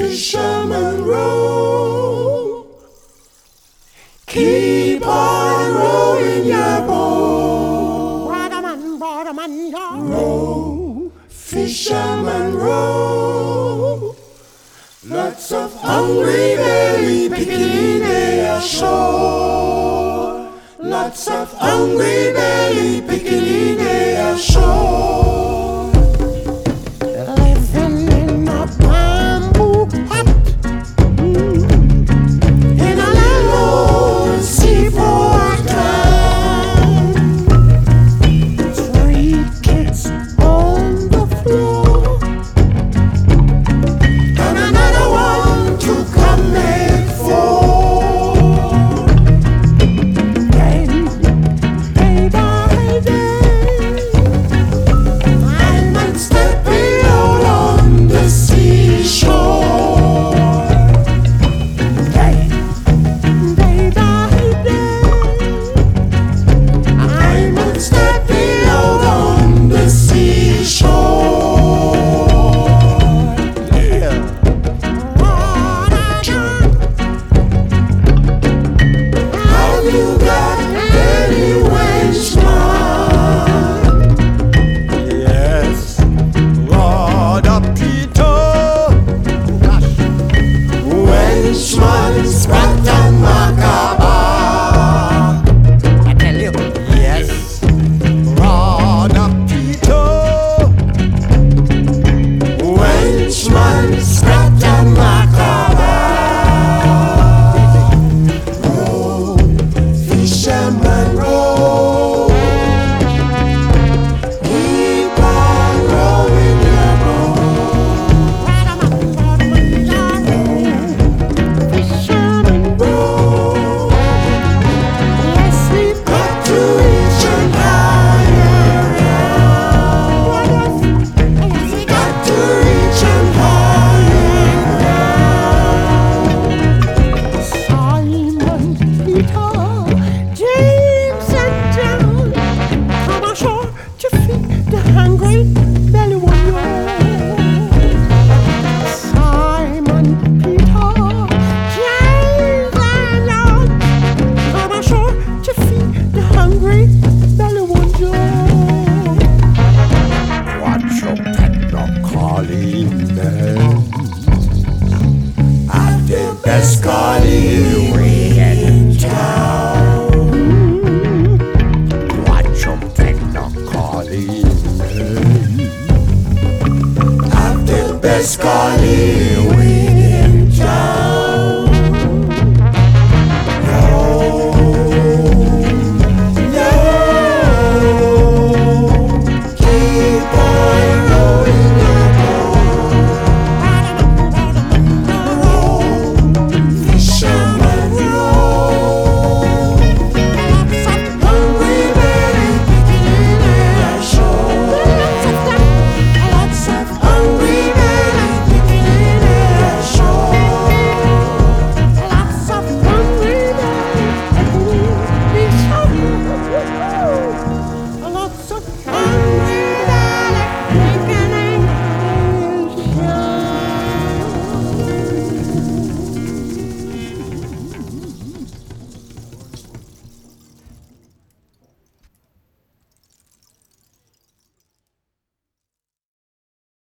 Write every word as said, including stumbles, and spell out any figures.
fisherman row. Keep on rowing your boat. Waterman, waterman, yeah. Row, fisherman row. Lots of hungry belly picking their shore. Lots of hungry belly picking their shore. Living in a bamboo hut, mm, In a little seaport town. three kids on the floor, And another one to come back for. day, day by day. I'm not stepping out on the seashore. Day, day by day. I'm not stepping out on the seashore. Yeah. Have you got any Welshman? Yes, Lord of Peter. Welshman, Sprat and Macabre. I tell you. Yes, Lord of Peter. Welshman, Sprat and Macabre. Row, fisherman row. Keep on rowing your boat. Fisherman, Row, yes, we got to reach and higher ground. Got to reach and higher ground. Simon, Peter, James, and John come ashore to feed the hungry belly warriors. Simon, Peter, James, and John come ashore to feed the hungry belly warriors. Watch your pet dog calling them. At the best calling in town. Watch your pet dog calling them. At the best calling